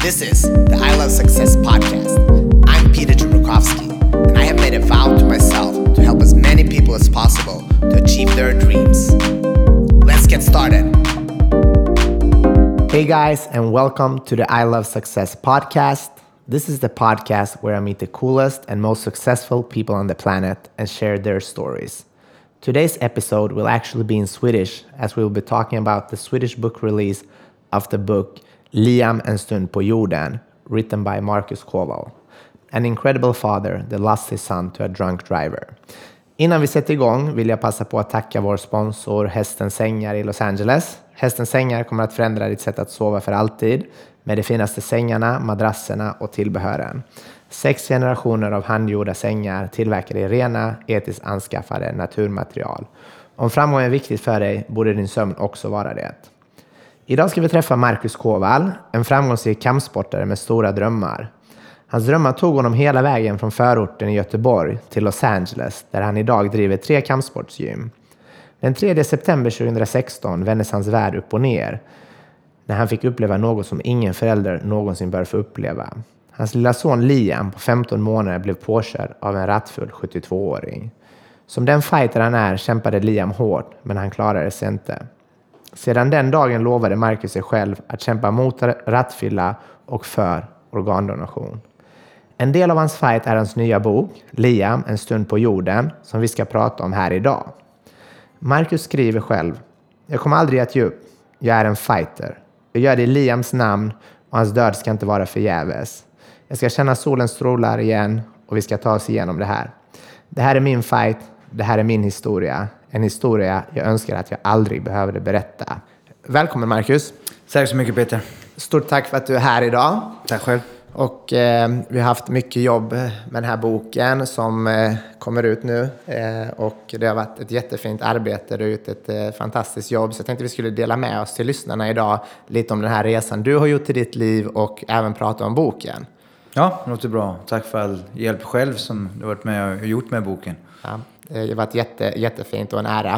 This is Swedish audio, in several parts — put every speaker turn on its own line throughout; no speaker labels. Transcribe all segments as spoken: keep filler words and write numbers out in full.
This is the I Love Success podcast. I'm Peter Chmerkovskiy, and I have made a vow to myself to help as many people as possible to achieve their dreams. Let's get started. Hey guys, and welcome to the I Love Success podcast. This is the podcast where I meet the coolest and most successful people on the planet and share their stories. Today's episode will actually be in Swedish, as we will be talking about the Swedish book release of the book Liam En stund på jorden, written by Marcus Kowal. An incredible father that lost his son to a drunk driver. Innan vi sätter igång vill jag passa på att tacka vår sponsor Hästens Sängar i Los Angeles. Hästens Sängar kommer att förändra ditt sätt att sova för alltid med de finaste sängarna, madrasserna och tillbehören. Sex generationer av handgjorda sängar tillverkade i rena, etiskt anskaffade naturmaterial. Om framgång är viktigt för dig borde din sömn också vara det. Idag ska vi träffa Marcus Kowal, en framgångsrik kampsportare med stora drömmar. Hans drömmar tog honom hela vägen från förorten i Göteborg till Los Angeles, där han idag driver tre kampsportsgym. Den tredje september tjugohundrasexton vändes hans värld upp och ner när han fick uppleva något som ingen förälder någonsin bör få uppleva. Hans lilla son Liam på femton månader blev påkörd av en rattfull sjuttiotvååring. Som den fighter han är kämpade Liam hårt, men han klarade sig inte. Sedan den dagen lovade Marcus sig själv att kämpa mot rattfylla och för organdonation. En del av hans fight är hans nya bok, Liam En stund på jorden, som vi ska prata om här idag. Marcus skriver själv: jag kommer aldrig att ge upp. Jag är en fighter. Jag gör det i Liams namn och hans död ska inte vara förgäves. Jag ska känna solens strålar igen och vi ska ta oss igenom det här. Det här är min fight. Det här är min historia. En historia jag önskar att jag aldrig behövde berätta. Välkommen Marcus.
Tack så mycket Peter.
Stort tack för att du är här idag.
Tack själv.
Och eh, vi har haft mycket jobb med den här boken som eh, kommer ut nu. Eh, och det har varit ett jättefint arbete. Du har gjort ett eh, fantastiskt jobb. Så jag tänkte vi skulle dela med oss till lyssnarna idag lite om den här resan du har gjort i ditt liv och även prata om boken.
Ja, det låter bra. Tack för all hjälp själv som du har varit med och gjort med boken.
Ja, det har varit jätte, jättefint och en ära.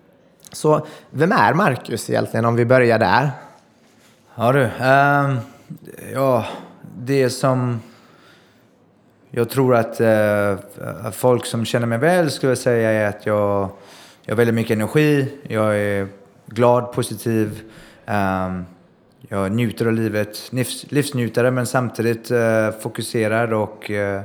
Så vem är Marcus egentligen om vi börjar där?
Ja du, um, ja, det som jag tror att uh, folk som känner mig väl skulle säga är att jag, jag har väldigt mycket energi, jag är glad, positiv, um, jag njuter av livet, livs, livsnjutare men samtidigt uh, fokuserad och uh,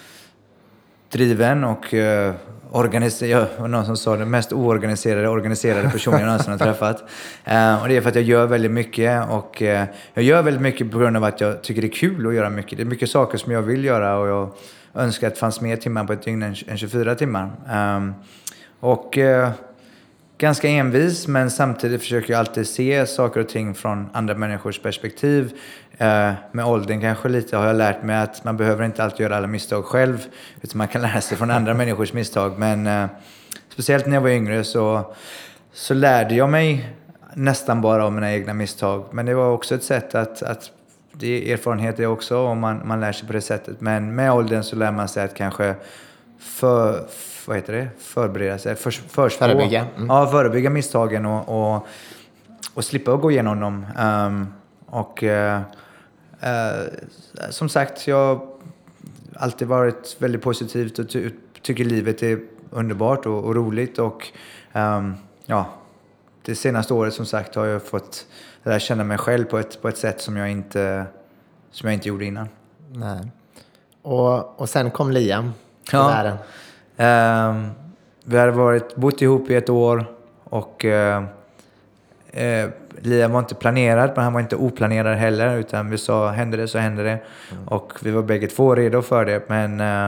driven och uh, organiserad. Jag någon som sa den mest oorganiserade organiserade personen jag någonsin har träffat. Uh, och det är för att jag gör väldigt mycket och uh, jag gör väldigt mycket på grund av att jag tycker det är kul att göra mycket. Det är mycket saker som jag vill göra och jag önskar att det fanns mer timmar på ett dygn än, än tjugofyra timmar. Um, och uh, ganska envis, men samtidigt försöker jag alltid se saker och ting från andra människors perspektiv. Uh, med åldern kanske lite har jag lärt mig att man behöver inte alltid göra alla misstag själv, utan man kan lära sig från andra människors misstag. Men uh, speciellt när jag var yngre så, så lärde jag mig nästan bara av mina egna misstag. Men det var också ett sätt att, att det är erfarenhet det också, om man, man lär sig på det sättet. Men med åldern så lär man sig att kanske för, vad heter det? förbereda sig, för, förspå,
förebygga. Mm.
Ja, förebygga misstagen och, och, och slippa gå igenom dem. Um, och uh, uh, som sagt, jag har alltid varit väldigt positivt och ty- tycker livet är underbart och, och roligt. Och um, ja, det senaste året som sagt har jag fått lära känna mig själv på ett, på ett sätt som jag inte, som jag inte gjorde innan.
Nej. Och, och sen kom Liam till
ja.
världen.
Um, vi hade varit, bott ihop i ett år och uh, uh, Liam var inte planerad, men han var inte oplanerad heller, utan vi sa händer det så händer det. Mm. Och vi var bägge två redo för det, men uh,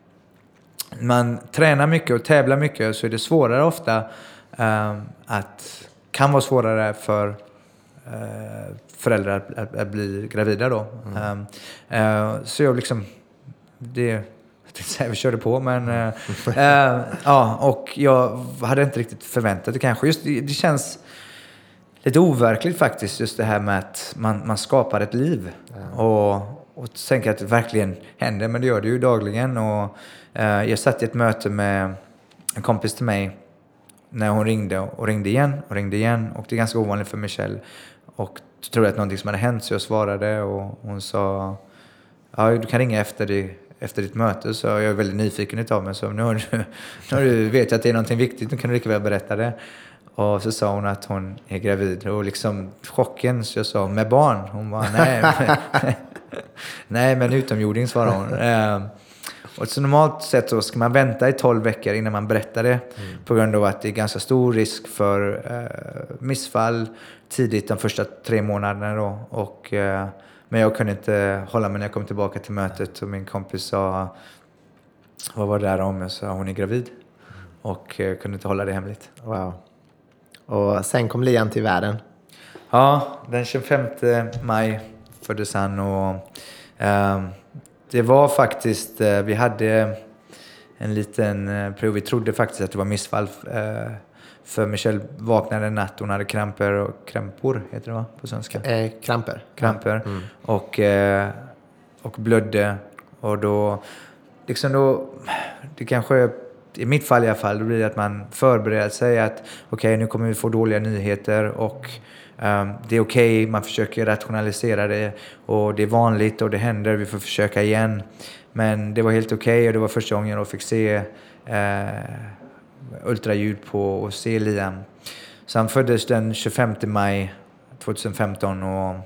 man tränar mycket och tävlar mycket, så är det svårare ofta uh, att kan vara svårare för uh, föräldrar att, att, att bli gravida då. Mm. Um, uh, så jag liksom det vi körde på, men äh, äh, ja, och jag hade inte riktigt förväntat det kanske. Just det, det känns lite overkligt faktiskt, just det här med att man, man skapar ett liv. Ja. och, och tänker att det verkligen händer, men det gör det ju dagligen. Och äh, jag satt i ett möte med en kompis till mig när hon ringde och ringde igen och ringde igen, och det är ganska ovanligt för Michelle. Och trodde att någonting som hade hänt, så jag svarade och hon sa ja, du kan ringa efter, det, efter ditt möte. Så jag är väldigt nyfiken utav mig, så nu, har du, nu har du vet att det är någonting viktigt, nu kan du lika väl berätta det. Och så sa hon att hon är gravid och liksom chocken, så jag sa med barn. Hon var nej men, nej men utomjording, svarade hon. eh, och så normalt sett så ska man vänta i tolv veckor innan man berättar det, mm. på grund av att det är ganska stor risk för eh, missfall tidigt de första tre månaderna då. Och, eh, men jag kunde inte hålla mig när jag kom tillbaka till mötet, och min kompis sa vad var det där om? Jag sa hon är gravid, och eh, kunde inte hålla det hemligt.
Wow. Och sen kom Liam till världen.
Ja, den tjugofemte maj föddes han, och eh, det var faktiskt, eh, vi hade en liten eh, prov, vi trodde faktiskt att det var missfall, eh, för Michelle vaknade en natt, hon hade kramper och krämpor heter det va på svenska?
Eh, kramper.
Kramper. Mm. Och, eh, och blödde, och då liksom då, det kanske i mitt fall i alla fall, då blir det att man förbereder sig att okej, okay, nu kommer vi få dåliga nyheter, och um, det är okej, okay, man försöker rationalisera det, och det är vanligt och det händer, vi får försöka igen. Men det var helt okej, okay, och det var första gången jag fick se uh, ultraljud på och se Liam. Så han föddes den tjugofemte maj tjugohundrafemton, och uh,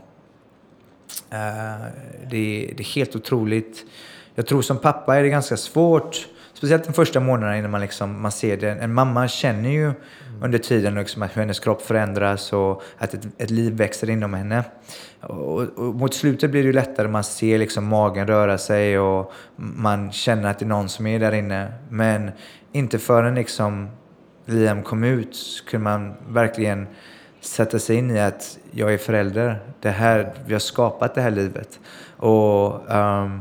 det, det är helt otroligt. Jag tror som pappa är det ganska svårt, speciellt de första månaderna innan man, liksom, man ser det. En mamma känner ju mm. under tiden liksom att hennes kropp förändras, och att ett, ett liv växer inom henne. Och, och mot slutet blir det ju lättare, man ser liksom magen röra sig, och man känner att det är någon som är där inne. Men inte förrän liksom Liam kom ut kunde man verkligen sätta sig in i att jag är förälder. Det här, vi har skapat det här livet. Och, um,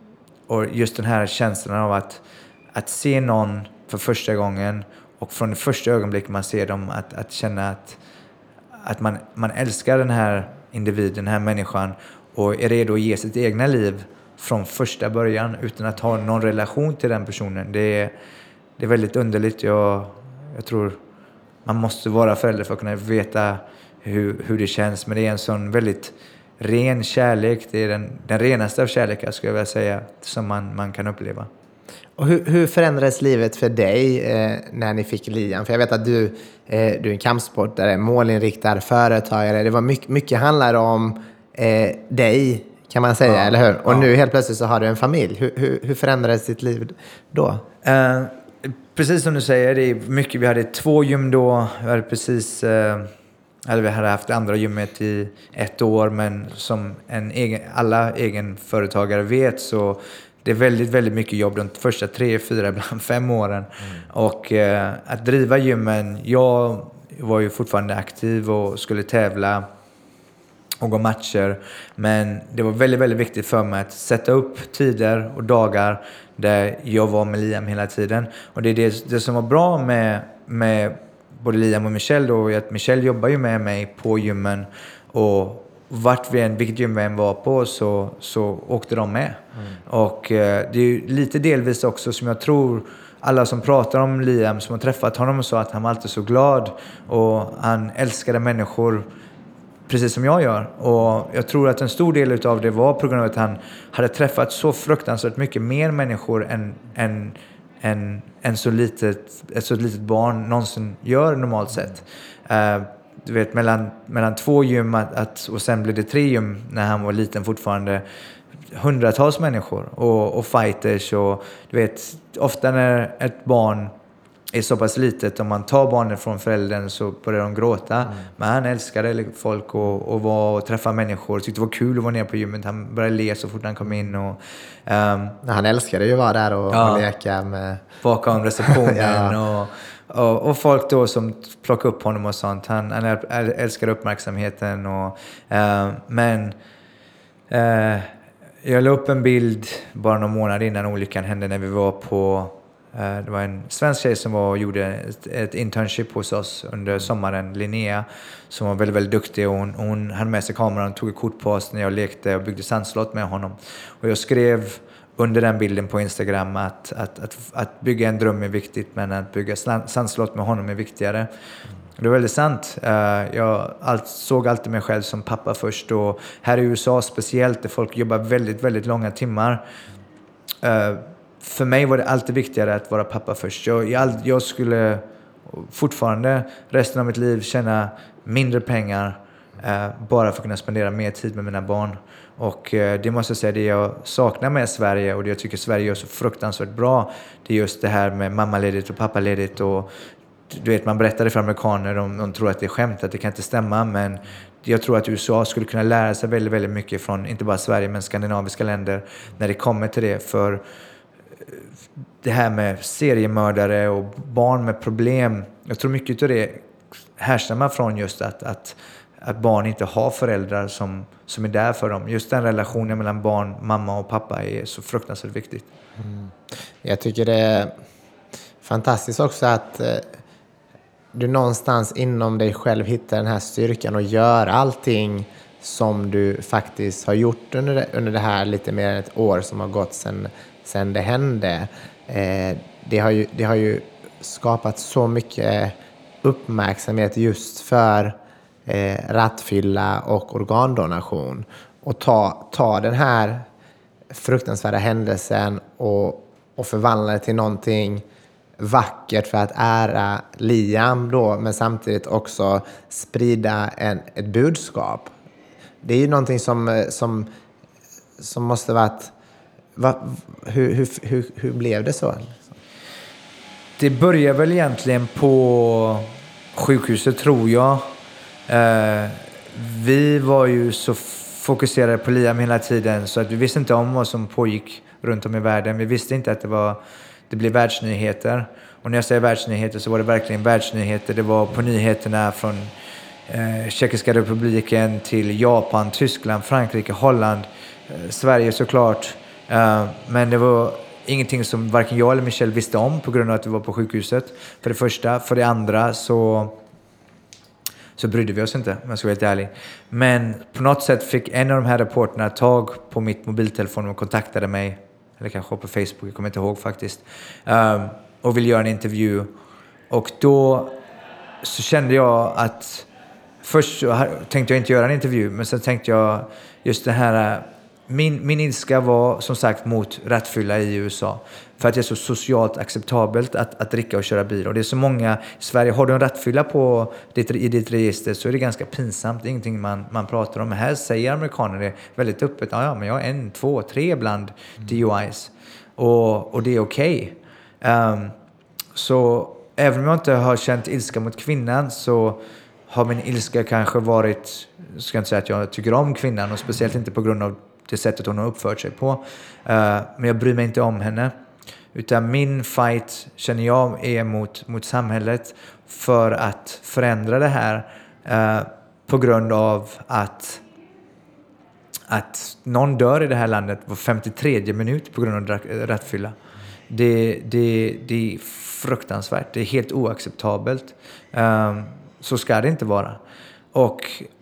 och just den här känslan av att Att se någon för första gången, och från det första ögonblicket man ser dem, att, att känna att, att man, man älskar den här individen, den här människan, och är redo att ge sitt egna liv från första början utan att ha någon relation till den personen. Det är, det är väldigt underligt. Jag, jag tror man måste vara förälder för att kunna veta hur, hur det känns, men det är en sån väldigt ren kärlek. Det är den, den renaste av kärlekar, skulle jag vilja säga, som man, man kan uppleva.
Och hur, hur förändrades livet för dig eh, när ni fick Liam? För jag vet att du, eh, du är en kampsportare, målinriktad företagare. Det var mycket, mycket handlar om eh, dig, kan man säga, ja, eller hur? Och ja. Nu helt plötsligt så har du en familj. Hur, hur, hur förändrades ditt liv då?
Uh, precis som du säger, det är mycket. Vi hade två gym då. Vi hade precis... Uh, eller vi hade haft det andra gymmet i ett år, men som en egen, alla egenföretagare vet, så det är väldigt, väldigt mycket jobb de första tre, fyra, ibland fem åren. Mm. Och eh, att driva gymmen, jag var ju fortfarande aktiv och skulle tävla och gå matcher. Men det var väldigt, väldigt viktigt för mig att sätta upp tider och dagar där jag var med Liam hela tiden. Och det är det, det som var bra med, med både Liam och Michelle då, är att Michelle jobbar ju med mig på gymmen, och vart vi än, vilket gym vi än var på, så, så åkte de med. Mm. Och eh, det är ju lite delvis också som jag tror alla som pratar om Liam, som har träffat honom, sa att han var alltid så glad, och han älskade människor precis som jag gör. Och jag tror att en stor del av det var på grund av att han hade träffat så fruktansvärt mycket mer människor än, än, än, än så litet, ett så litet barn någonsin gör normalt sett. Uh, Du vet, mellan, mellan två gym att, att, och sen blev det tre gym när han var liten fortfarande. Hundratals människor och, och fighters. Och, du vet, ofta när ett barn är så pass litet, om man tar barnet från föräldern, så börjar de gråta. Mm. Men han älskade folk och, och, var, och träffa människor. Tyckte det var kul att vara nere på gymmet. Han började le så fort han kom in. Och, um,
han älskade ju att vara där och, ja, och leka med...
bakom receptionen. ja. och... Och, och folk då som plockade upp honom och sånt. Han, han älskar uppmärksamheten. Och, eh, men eh, jag la upp en bild bara någon månad innan olyckan hände, när vi var på... Eh, det var en svensk tjej som var och gjorde ett, ett internship hos oss under sommaren, Linnea, som var väldigt, väldigt duktig. Och hon, hon hade med sig kameran och tog ett kort på oss när jag lekte och byggde sandslott med honom. Och jag skrev under den bilden på Instagram att, att, att, att bygga en dröm är viktigt, men att bygga sandslott med honom är viktigare. Mm. Det är väldigt sant. Jag såg alltid mig själv som pappa först. Och här i U S A speciellt, där folk jobbar väldigt, väldigt långa timmar. För mig var det alltid viktigare att vara pappa först. Jag, jag, jag skulle fortfarande resten av mitt liv tjäna mindre pengar bara för att kunna spendera mer tid med mina barn. Och det måste jag säga, det jag saknar med Sverige och det jag tycker Sverige gör så fruktansvärt bra, det är just det här med mammaledigt och pappaledigt. Och du vet, man berättar det för amerikaner, de, de tror att det är skämt, att det kan inte stämma, men jag tror att U S A skulle kunna lära sig väldigt, väldigt mycket från inte bara Sverige men skandinaviska länder när det kommer till det. För det här med seriemördare och barn med problem, jag tror mycket av det härstammar från just att, att, att barn inte har föräldrar som, som är där för dem. Just den relationen mellan barn, mamma och pappa är så fruktansvärt viktigt.
Mm. Jag tycker det är fantastiskt också att eh, du någonstans inom dig själv hittar den här styrkan och gör allting som du faktiskt har gjort under det, under det här lite mer än ett år som har gått sedan, sedan det hände. Eh, det, har ju, det har ju skapat så mycket uppmärksamhet just för eh, rattfylla och organdonation. Och ta, ta den här fruktansvärda händelsen och, och förvandla det till någonting vackert för att ära Liam då, men samtidigt också sprida en, ett budskap. Det är ju någonting som, som, som måste varit... Va, hur, hur, hur, hur blev det så?
Det börjar väl egentligen på sjukhuset, tror jag. Eh, vi var ju så fokuserade på Liam hela tiden så att vi visste inte om vad som pågick runt om i världen. Vi visste inte att det var... Det blev världsnyheter. Och när jag säger världsnyheter så var det verkligen världsnyheter. Det var på nyheterna från eh, Tjeckiska republiken till Japan, Tyskland, Frankrike, Holland, eh, Sverige såklart. Eh, men det var ingenting som varken jag eller Michelle visste om på grund av att vi var på sjukhuset. För det första. För det andra så, så brydde vi oss inte, om jag ska vara helt ärlig. Men på något sätt fick en av de här reporterna tag på mitt mobiltelefon och kontaktade mig. Eller kanske på Facebook, jag kommer inte ihåg faktiskt. Um, och vill göra en intervju. Och då så kände jag att... Först så tänkte jag inte göra en intervju. Men sen tänkte jag just det här... Min, min ilska var som sagt mot rattfylla i U S A. För att det är så socialt acceptabelt att, att dricka och köra bil. Och det är så många i Sverige. Har du en rattfylla på ditt, i ditt register så är det ganska pinsamt. Det är ingenting man, man pratar om. Men här säger amerikaner det väldigt öppet. Ja, ja, men jag har en, två, tre bland D U Is. Och, och det är okej. Okay. Um, så även om jag inte har känt ilska mot kvinnan så har min ilska kanske varit... Jag ska inte säga att jag tycker om kvinnan. Och speciellt inte på grund av det sättet hon har uppfört sig på. Uh, men jag bryr mig inte om henne. Utan min fight känner jag är mot, mot samhället för att förändra det här uh, på grund av att, att någon dör i det här landet var femtiotredje minut på grund av rattfylla. Det, det, det är fruktansvärt. Det är helt oacceptabelt. Uh, så ska det inte vara. Och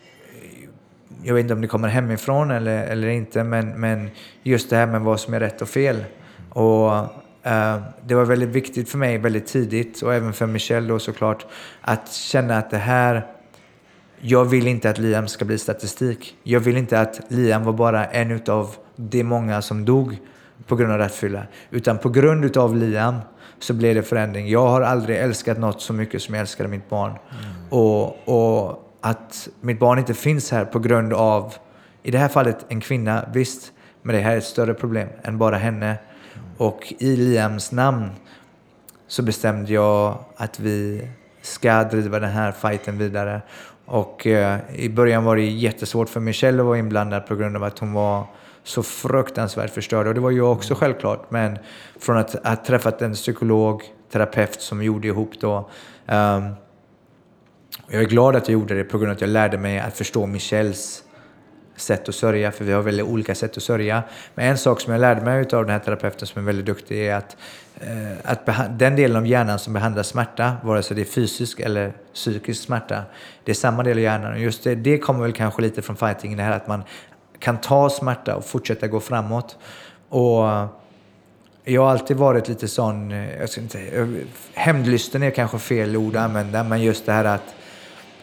jag vet inte om det kommer hemifrån eller, eller inte, men, men just det här med vad som är rätt och fel. Och uh, det var väldigt viktigt för mig väldigt tidigt, och även för Michelle då såklart, att känna att det här... Jag vill inte att Liam ska bli statistik. Jag vill inte att Liam var bara en utav de många som dog på grund av rattfylla. Utan på grund utav Liam så blev det förändring. Jag har aldrig älskat något så mycket som jag älskade mitt barn. Mm. Och... och att mitt barn inte finns här på grund av, i det här fallet en kvinna, visst, men det här är ett större problem än bara henne. Mm. Och i Liams namn så bestämde jag att vi ska driva den här fighten vidare. Och eh, i början var det jättesvårt för Michelle att vara inblandad på grund av att hon var så fruktansvärt förstörd. Och det var jag också självklart, men från att ha träffat en psykolog, terapeut som gjorde ihop då... Um, Jag är glad att jag gjorde det på grund av att jag lärde mig att förstå Michelles sätt att sörja. För vi har väldigt olika sätt att sörja. Men en sak som jag lärde mig av den här terapeuten som är väldigt duktig är att, eh, att beha- den delen av hjärnan som behandlar smärta, vare sig det är fysisk eller psykisk smärta, det är samma del av hjärnan. Och just det, det kommer väl kanske lite från fightingen, det här att man kan ta smärta och fortsätta gå framåt. Och jag har alltid varit lite sån, jag ska inte, hämndlysten är kanske fel ord att använda, men just det här att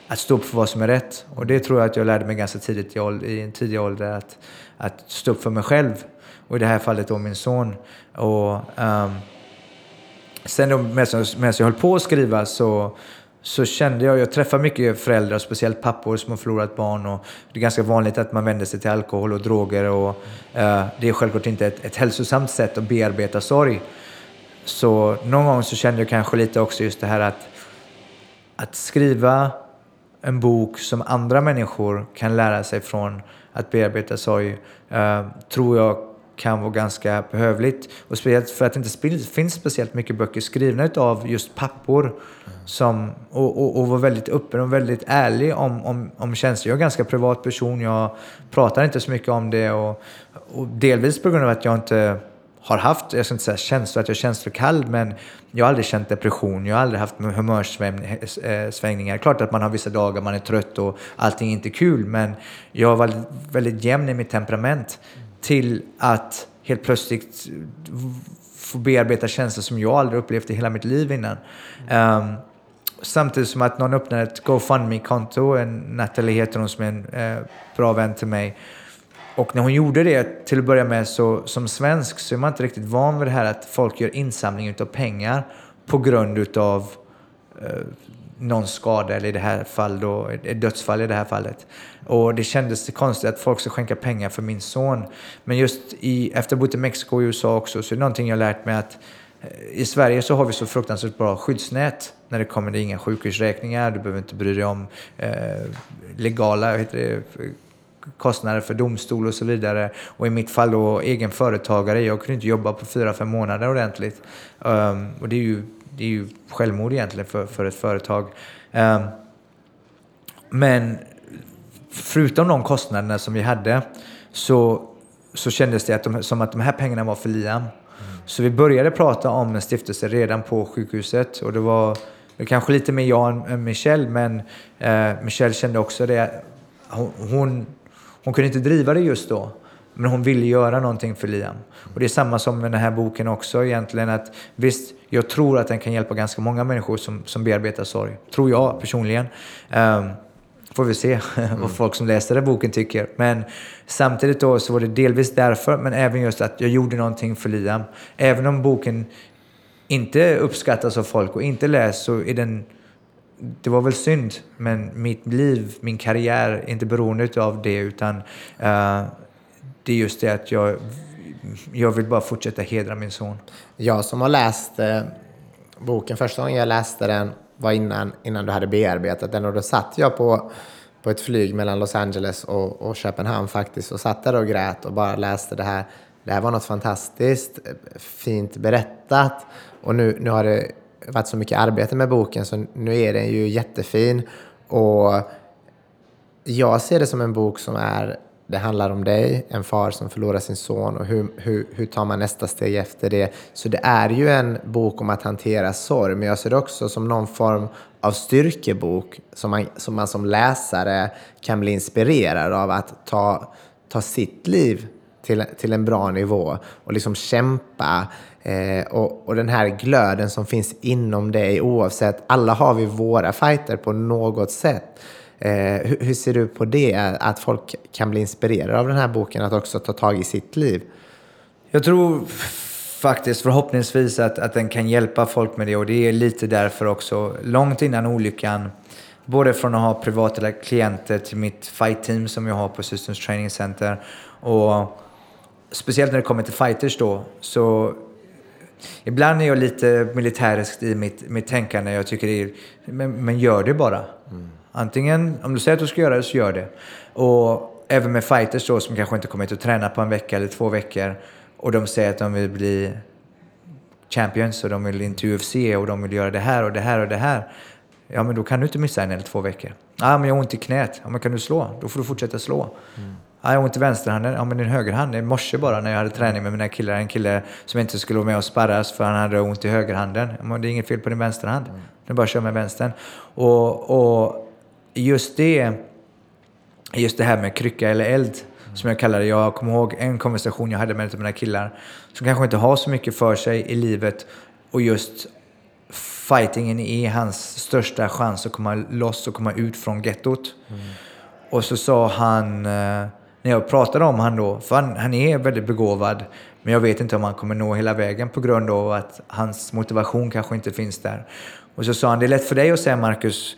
att stå upp för vad som är rätt. Och det tror jag att jag lärde mig ganska tidigt i, ålder, i en tidig ålder. Att, att stå upp för mig själv. Och i det här fallet då min son. Och um, sen då medan jag höll på att skriva så, så kände jag, jag träffar mycket föräldrar, speciellt pappor som har förlorat barn. Och det är ganska vanligt att man vänder sig till alkohol och droger. Och uh, det är självklart inte ett, ett hälsosamt sätt att bearbeta sorg. Så någon gång så kände jag kanske lite också just det här att, att skriva en bok som andra människor kan lära sig från att bearbeta sorg, uh, tror jag kan vara ganska behövligt. Och speciellt för att det inte finns speciellt mycket böcker skrivna av just pappor mm. som, och, och, och var väldigt öppen och väldigt ärlig om, om, om känslor. Jag är en ganska privat person, jag pratar inte så mycket om det och, och delvis på grund av att jag inte har haft, jag ska inte säga känslor, att jag är känslokall, men jag har aldrig känt depression, jag har aldrig haft humörsvängningar. Klart att man har vissa dagar man är trött och allting är inte kul, men jag var väldigt, väldigt jämn i mitt temperament till att helt plötsligt få bearbeta känslor som jag aldrig upplevt i hela mitt liv innan. Um, samtidigt som att någon öppnar ett GoFundMe-konto, en Natalie heter hon som är en eh, bra vän till mig. Och när hon gjorde det till att börja med, så som svensk så är man inte riktigt van vid det här att folk gör insamling utav pengar på grund utav eh, någon skada, eller i det här fallet då, ett dödsfall i det här fallet. Och det kändes konstigt att folk ska skänka pengar för min son. Men just i, efter att ha bott i Mexiko och U S A också, så är det någonting jag lärt mig att i Sverige så har vi så fruktansvärt bra skyddsnät när det kommer det inga sjukhusräkningar. Du behöver inte bry dig om eh, legala heter det, kostnader för domstol och så vidare. Och i mitt fall då egen företagare. Jag kunde inte jobba på fyra, fem månader ordentligt. Um, och det är ju, det är ju självmord egentligen för, för ett företag. Um, men förutom de kostnaderna som vi hade så, så kändes det att de, som att de här pengarna var för Liam. Mm. Så vi började prata om en stiftelse redan på sjukhuset. Och det var, det var kanske lite mer jag än Michelle. Men uh, Michelle kände också det. Hon... hon Hon kunde inte driva det just då, men hon ville göra någonting för Liam. Och det är samma som med den här boken också egentligen, att visst, jag tror att den kan hjälpa ganska många människor som, som bearbetar sorg. Tror jag personligen. Um, får vi se mm. vad folk som läser den boken tycker. Men samtidigt då så var det delvis därför, men även just att jag gjorde någonting för Liam. Även om boken inte uppskattas av folk och inte läs, så är den... Det var väl synd, men mitt liv, min karriär är inte beroende av det, utan uh, det är just det att jag, jag vill bara fortsätta hedra min son.
Jag som har läst eh, boken, första gången jag läste den var innan, innan du hade bearbetat den, och då satt jag på, på ett flyg mellan Los Angeles och, och Köpenhamn faktiskt, och satt där och grät och bara läste det här. Det här var något fantastiskt fint berättat, och nu, nu har det varit så mycket arbete med boken, så nu är den ju jättefin. Och jag ser det som en bok som är, det handlar om dig, en far som förlorar sin son, och hur, hur, hur tar man nästa steg efter det. Så det är ju en bok om att hantera sorg, men jag ser det också som någon form av styrkebok som man som, man som läsare kan bli inspirerad av, att ta, ta sitt liv till, till en bra nivå och liksom kämpa. Eh, och, och den här glöden som finns inom dig, oavsett, alla har vi våra fighter på något sätt. Eh, hur, hur ser du på det, att folk kan bli inspirerade av den här boken att också ta tag i sitt liv?
Jag tror faktiskt förhoppningsvis att, att den kan hjälpa folk med det, och det är lite därför också, långt innan olyckan, både från att ha privata klienter till mitt fight team som jag har på Systems Training Center, och speciellt när det kommer till fighters då, så ibland är jag lite militärisk i mitt, mitt tänkande. Jag tycker det är, men, men gör det bara. Mm. Antingen, om du säger att du ska göra det, så gör det. Och även med fighters då, som kanske inte kommer att träna på en vecka eller två veckor, och de säger att de vill bli champions och de vill in till U F C och de vill göra det här och det här och det här. Ja, men då kan du inte missa en eller två veckor. Ja, ah, men jag har ont i knät. Ja, men kan du slå? Då får du fortsätta slå. Mm. Ja, jag har ont i vänsterhanden. Ja, men din högerhand. I morse bara när jag hade träning med mina killar. En kille som inte skulle vara med och sparras för han hade ont i högerhanden. Ja, men det är inget fel på din vänsterhand. Mm. Du bara kör med vänstern. Och, och just det, just det här med krycka eller eld, mm. som jag kallar det. Jag kommer ihåg en konversation jag hade med mina killar som kanske inte har så mycket för sig i livet. Och just fightingen är hans största chans att komma loss och komma ut från gettot. Mm. Och så sa han, när jag pratade om han då, för han, han är väldigt begåvad, men jag vet inte om han kommer nå hela vägen på grund av att hans motivation kanske inte finns där. Och så sa han, det är lätt för dig att säga, Marcus,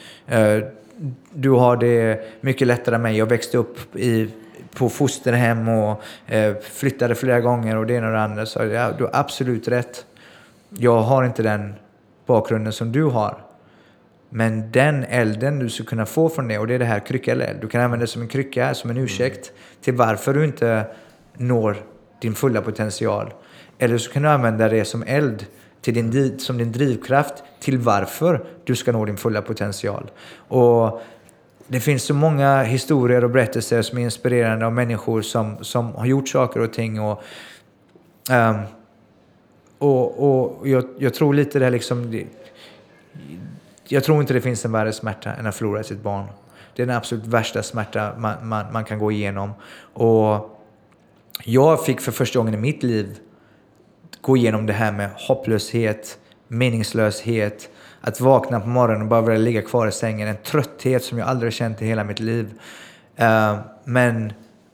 du har det mycket lättare än mig. Jag växte upp i, på fosterhem och flyttade flera gånger och det ena och det andra. Så ja, du har absolut rätt. Jag har inte den bakgrunden som du har. Men den elden du ska kunna få från det, och det är det här krycka eller eld. Du kan använda det som en krycka, som en ursäkt mm. till varför du inte når din fulla potential. Eller så kan du använda det som eld till din, som din drivkraft till varför du ska nå din fulla potential. Och det finns så många historier och berättelser som är inspirerande av människor som, som har gjort saker och ting. Och, um, och, och jag, jag tror lite det liksom... Det, jag tror inte det finns en värre smärta än att förlora sitt barn. Det är den absolut värsta smärta man, man, man kan gå igenom. Och jag fick för första gången i mitt liv gå igenom det här med hopplöshet, meningslöshet, att vakna på morgonen och bara vilja ligga kvar i sängen. En trötthet som jag aldrig känt i hela mitt liv. Uh, men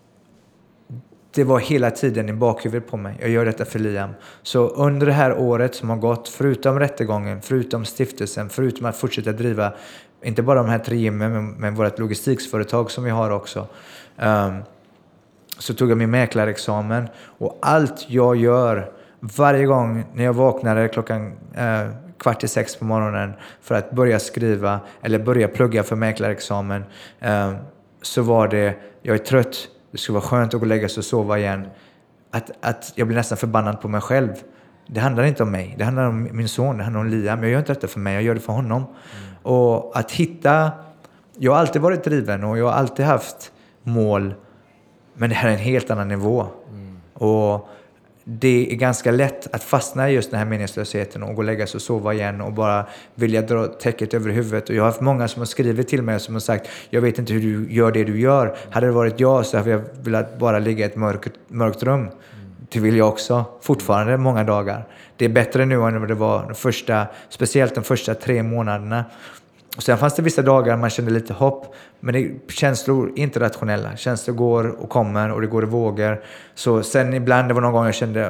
det var hela tiden i bakhuvudet på mig. Jag gör detta för Liam. Så under det här året som har gått, förutom rättegången, förutom stiftelsen, förutom att fortsätta driva, inte bara de här tre gymmen, men, men vårt logistiksföretag som vi har också. Um, så tog jag min mäklarexamen. Och allt jag gör, varje gång när jag vaknade klockan uh, kvart i sex på morgonen för att börja skriva eller börja plugga för mäklarexamen, uh, så var det, jag är trött. Det skulle vara skönt att gå och lägga sig och sova igen. Att, att jag blir nästan förbannad på mig själv. Det handlar inte om mig. Det handlar om min son. Det handlar om Liam. Jag gör inte detta för mig. Jag gör det för honom. Mm. Och att hitta... Jag har alltid varit driven och jag har alltid haft mål. Men det här är en helt annan nivå. Mm. Och det är ganska lätt att fastna i just den här meningslösheten och gå och lägga sig och sova igen och bara vilja dra täcket över huvudet. Och jag har haft många som har skrivit till mig som har sagt, jag vet inte hur du gör det du gör. Hade det varit jag så hade jag velat bara ligga i ett mörkt, mörkt rum. Mm. Det vill jag också. Fortfarande många dagar. Det är bättre nu än vad det var de första, speciellt de första tre månaderna. Och sen fanns det vissa dagar man kände lite hopp. Men det, känslor är inte rationella. Känslor går och kommer och det går i vågor. Så sen ibland, det var någon gång jag kände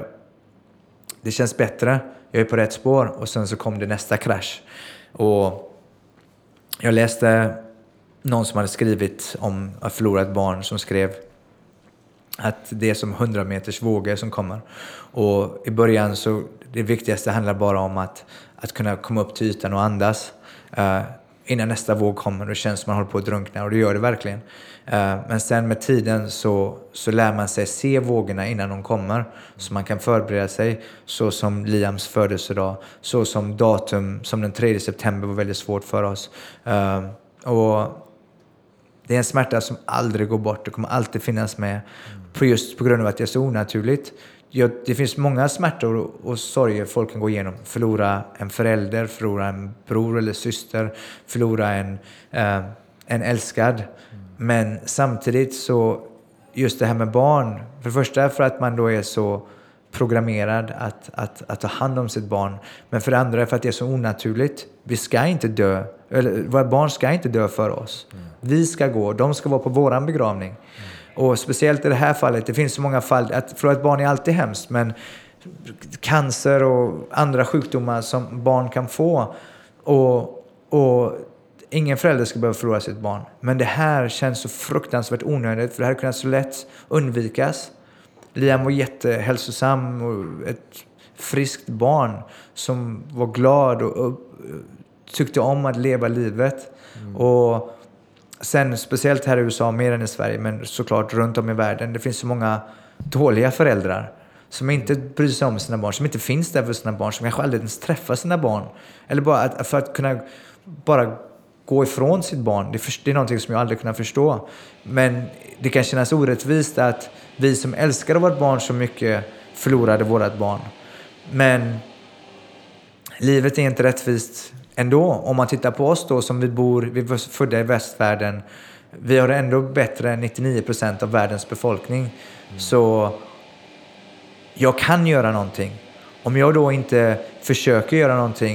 det känns bättre. Jag är på rätt spår. Och sen så kom det nästa krasch. Och jag läste någon som hade skrivit om att förlora ett barn som skrev att det är som hundra meters vågor som kommer. Och i början så det viktigaste handlar bara om att, att kunna komma upp till ytan och andas. Uh, innan nästa våg kommer och det känns som man håller på att drunkna, och det gör det verkligen. Uh, men sen med tiden så, så lär man sig se vågorna innan de kommer, så man kan förbereda sig, så som Liams födelsedag, så som datum som den tredje september var väldigt svårt för oss. Uh, och det är en smärta som aldrig går bort, det kommer alltid finnas med, på just på grund av att det är så onaturligt. Ja, det finns många smärtor och, och sorger folk kan gå igenom. Förlora en förälder, förlora en bror eller syster, förlora en, eh, en älskad. Mm. Men samtidigt så, just det här med barn, för det första för att man då är så programmerad att, att, att ta hand om sitt barn. Men för det andra för att det är så onaturligt. Vi ska inte dö, eller våra barn ska inte dö för oss. Mm. Vi ska gå, de ska vara på våran begravning. Mm. Och speciellt i det här fallet, det finns så många fall, att förlora ett barn är alltid hemskt, men cancer och andra sjukdomar som barn kan få, och, och ingen förälder ska behöva förlora sitt barn. Men det här känns så fruktansvärt onödigt, för det här kunde så lätt undvikas. Liam var jättehälsosam och ett friskt barn som var glad och, och tyckte om att leva livet. Mm. Och sen speciellt här i U S A, mer än i Sverige, men såklart runt om i världen, det finns så många dåliga föräldrar som inte bryr sig om sina barn, som inte finns där för sina barn, som kanske aldrig ens träffar sina barn. Eller bara att, för att kunna bara gå ifrån sitt barn. Det är, för, det är någonting som jag aldrig kunnat förstå. Men det kan kännas orättvist att vi som älskade vårt barn så mycket förlorade vårt barn. Men livet är inte rättvist ändå. Om man tittar på oss då, som vi bor, vi var födda i västvärlden, vi har ändå bättre än nittionio procent av världens befolkning. Mm. Så jag kan göra någonting. Om jag då inte försöker göra någonting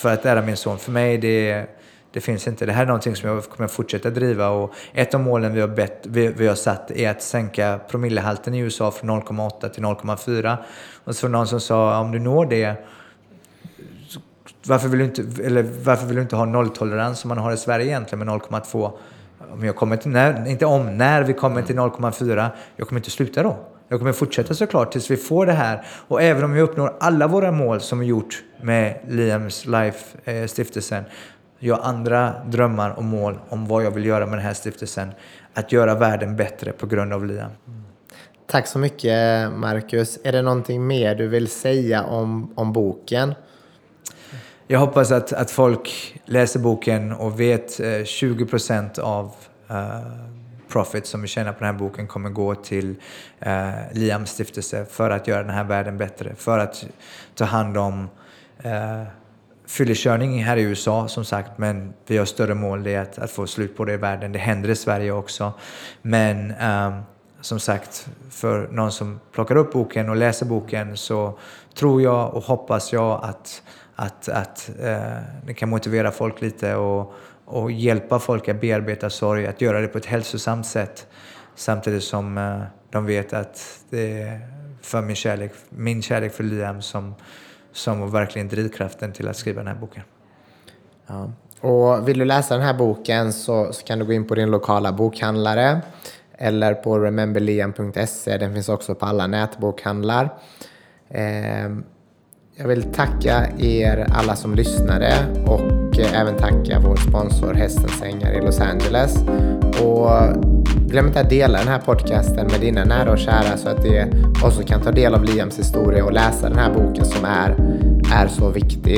för att ära min son. För mig det, det finns inte. Det här är någonting som jag kommer fortsätta driva. Och ett av målen vi har, bett, vi, vi har satt är att sänka promillehalten i U S A från noll komma åtta till noll komma fyra. Och så var någon som sa, om du når det, varför vill du inte, eller varför vill du inte ha nolltolerans som man har i Sverige egentligen med noll komma två? Om jag kommer till, när, inte om, när vi kommer till noll komma fyra, jag kommer inte sluta då. Jag kommer fortsätta såklart tills vi får det här. Och även om vi uppnår alla våra mål som vi gjort med Liams Life-stiftelsen, jag har andra drömmar och mål om vad jag vill göra med den här stiftelsen. Att göra världen bättre på grund av Liam.
Tack så mycket, Marcus. Är det någonting mer du vill säga om, om boken?
Jag hoppas att, att folk läser boken och vet eh, tjugo procent av eh, profit som vi tjänar på den här boken kommer gå till eh, Liams stiftelse för att göra den här världen bättre. För att ta hand om eh, fyllekörning här i U S A som sagt, men vi har större mål, det är att, att få slut på det i världen. Det händer i Sverige också. Men eh, som sagt, för någon som plockar upp boken och läser boken så tror jag och hoppas jag att Att, att eh, det kan motivera folk lite och, och hjälpa folk att bearbeta sorg. Att göra det på ett hälsosamt sätt. Samtidigt som eh, de vet att det är för min kärlek, min kärlek för Liam som, som var verkligen drivkraften till att skriva den här boken.
Ja. Och vill du läsa den här boken så, så kan du gå in på din lokala bokhandlare. Eller på remember liam punkt se. Den finns också på alla nätbokhandlar. Eh, Jag vill tacka er alla som lyssnade och även tacka vår sponsor Hästens Sängar i Los Angeles. Och glöm inte att dela den här podcasten med dina nära och kära så att de också kan ta del av Liams historia och läsa den här boken som är, är så viktig.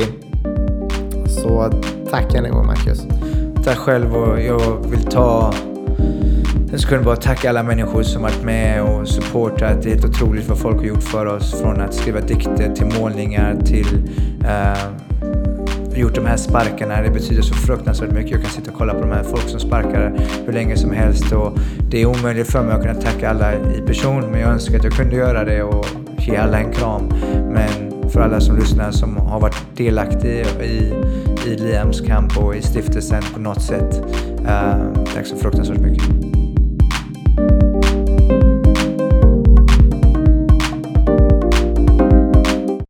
Så tack än en gång, Marcus.
Tack själv, och jag vill ta... Jag skulle bara tacka alla människor som varit med och supportat. Det är helt otroligt vad folk har gjort för oss. Från att skriva dikter till målningar till uh, gjort de här sparkarna. Det betyder så fruktansvärt mycket. Jag kan sitta och kolla på de här folk som sparkar hur länge som helst. Och det är omöjligt för mig att kunna tacka alla i person. Men jag önskar att jag kunde göra det och ge alla en kram. Men för alla som lyssnar som har varit delaktiga i, i Liams kamp och i stiftelsen på något sätt. Uh, tack så fruktansvärt mycket.